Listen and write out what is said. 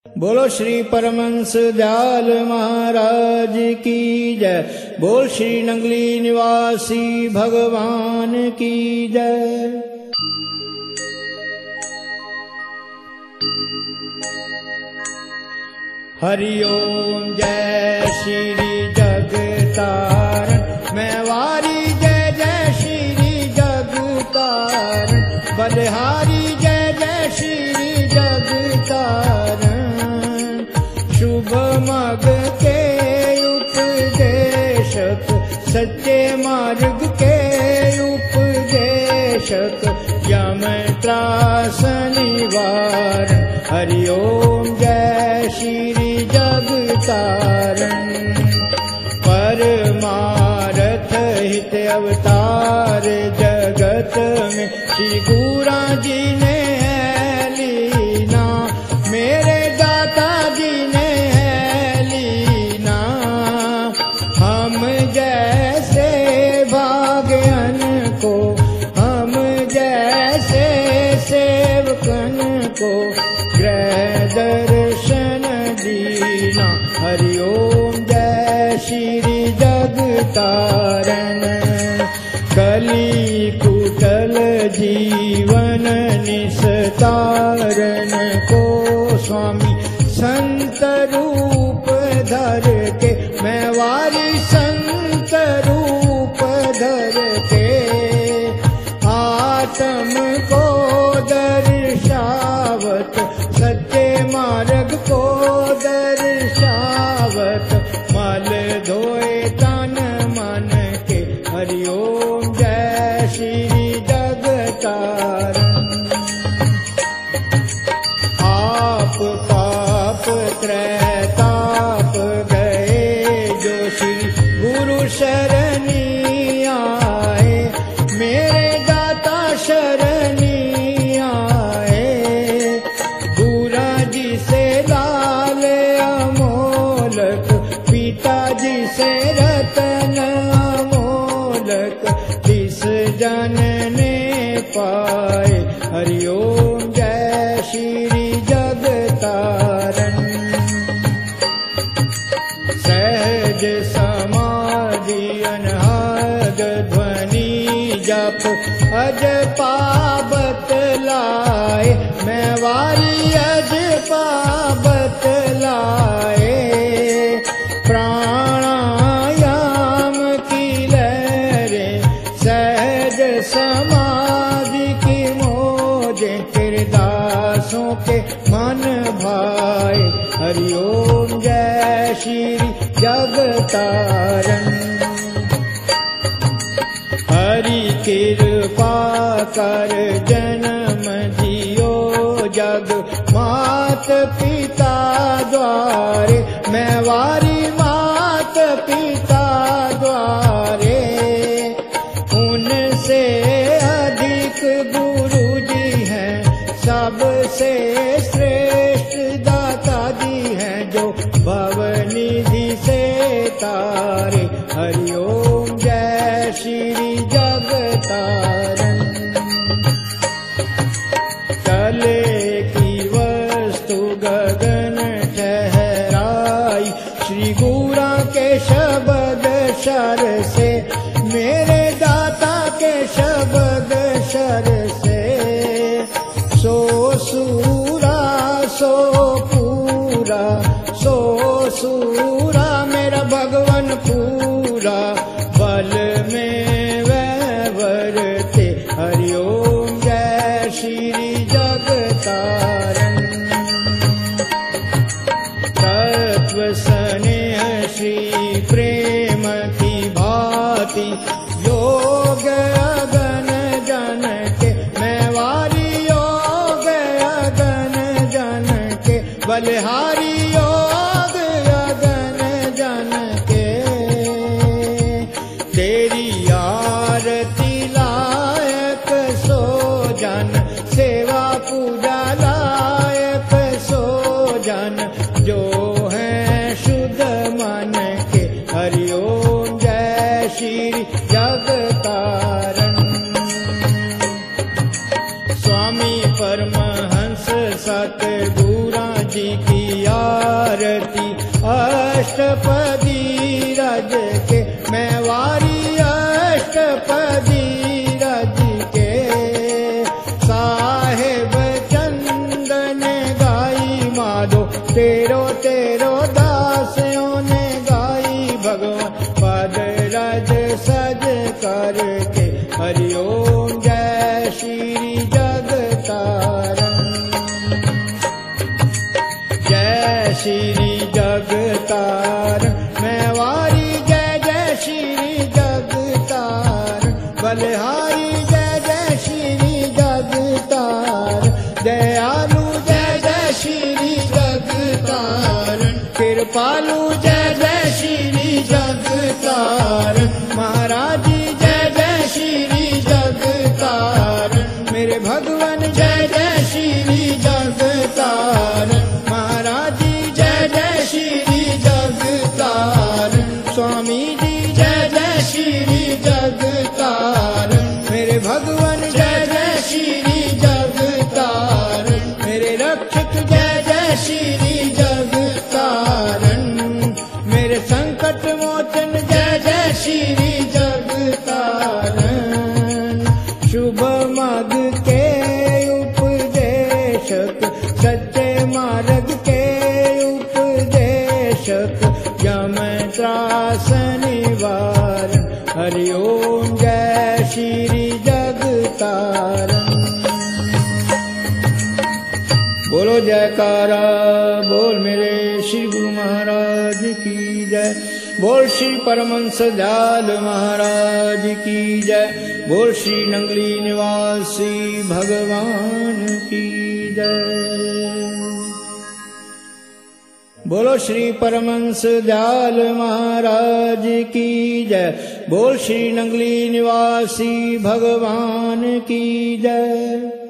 बोलो श्री परमहंस दयाल महाराज की जय। बोल श्री नंगली निवासी भगवान की जय। हरि ओम जय श्री जगतारण मैवारी जय जय श्री जगतारण बलिहारी जय जय श्री जगतारण शुभ मग के उपदेशक सच्चे मार्ग के उपदेशक यम त्रास निवारण हरि ओम जय श्री जगतारण परमारथ हित अवतार जगत में श्री गुरा जी ने है लीना मेरे दाता जी ने है लीना हम जैसे भाग्यन को हम जैसे सेवकन को ग्रह दर्शन दीना हरि ओम जय श्री जगतारण कली कुटल जीवन निस्तारण को स्वामी संत रूप धर के मैवारी संत रूप धर के आत्म को दर्शावत सच्चे मार्ग को दर्शावत मल धोए तन मन के हरि ओम जय श्री जगतारण आप पाप त्रैताप गए जो श्री गुरु शरणी आए मेरे दाता शरणी आए गुरा जी से लाल अमोलक पिताजी से रतन अमोलक जिस जन ने पाए हरि ओम जय श्री जगतारण सहज समाधि अनहद ध्वनि जप अज पाबत लाए मैवारी अज पाबत लाए प्राणायाम की लहरें सहज समाधि की मोजे तेरे दासों के मन भाए हरि ओम जय श्री जगतारण हरि कृपा कर जन्म दियो जग मात पिता द्वारे मैवारी मात पिता द्वारे उनसे अधिक गुरु जी हैं सबसे श्रेष्ठ दाता जी हैं जो भवनिधि से तारे हरि ओम जय श्री जगतारण चले की वस्तु गगन ठहराई श्री गुरा के शब्द शर से मेरे दाता के शब्द शर से सो सूरा सो पूरा सो सूरा मेरा भगवान पूरा बल में वह वरते हरि ओम जय श्री जगतारण तत्व स्नेह श्री प्रेम की भांति योग अगन जन के मैवारी योग अगन जन के बलिहारी योग अगन जन के तेरी आरती लायक सो जन सेवा पूजा लायक सो जन जो है शुद्ध मन के हरि ओम जय श्री जगतारण स्वामी परमहंस सतगुरा जी की आरती अष्टपदी रज के, मैं वारी अष्टपदी रज के। साहेब चंदन गाई माधो, तेरो तेरो दासियों ने गाई भगवान पद रज सज करके। हरिओम जय श्री जगतारण, जय श्री जगतारण, मैं वारी जय जय श्री जगतारण। बलिहारी जय जय श्री जगतारण, दयालु जय जय श्री जगतारण। कृपालु जय जय श्री जगतारण, महाराज जय जय श्री जगतारण। मेरे भगवान जय जय श्री जगतारण, महाराज जय जय श्री जगतारण। स्वामी जी जय जय श्री जगतारण, मेरे भगवान जय जय श्री जगतारण। मेरे रक्षक जय जय श्री जगतारण, मेरे संकट मोचन जय जय श्री जगतारण। शुभ मार्ग के उपदेशक, सच्चे मार्ग के उपदेशक, यम त्रास निवारण। हरिओम जय श्री जगतारण। बोलो जयकारा बोल मेरे श्री गुरु महाराज की जय। बोल श्री परमहंस दयाल महाराज की जय। बोल श्री नंगली निवासी भगवान की जय। बोलो श्री परमहंस दयाल महाराज की जय। बोल श्री नंगली निवासी भगवान की जय।